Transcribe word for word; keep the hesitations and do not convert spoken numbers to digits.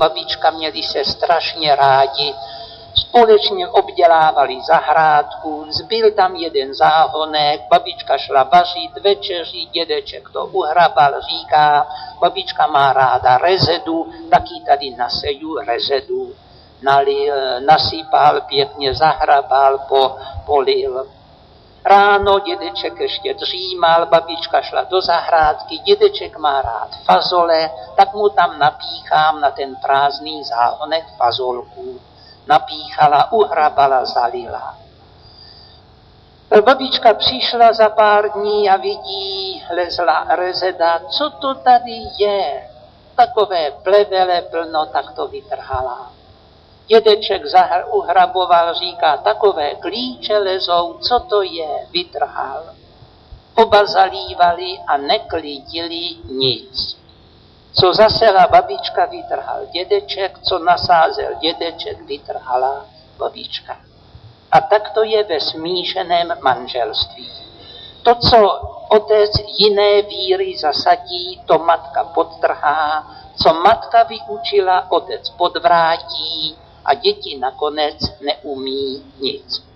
babička měli se strašně rádi, společně obdělávali zahrádku, zbyl tam jeden záhonek, babička šla vařit večeři, dědeček to uhrabal, říká, babička má ráda rezedu, taky tady naseju rezedu. Nalil, nasypal, pěkně zahrabal, po, polil. Ráno dědeček ještě dřímal, babička šla do zahrádky, dědeček má rád fazole, tak mu tam napíchám na ten prázdný záhonek fazolku. Napíchala, uhrabala, zalila. Babička přišla za pár dní a vidí, lezla rezeda, co to tady je? Takové plevele plno, tak to vytrhala. Dědeček uhraboval, říká, takové klíče lezou, co to je, vytrhal. Oba zalívali a neklidili nic. Co zasela babička, vytrhal dědeček, co nasázel dědeček, vytrhala babička. A tak to je ve smíšeném manželství. To, co otec jiné víry zasadí, to matka podtrhá, co matka vyučila, otec podvrátí a děti nakonec neumí nic.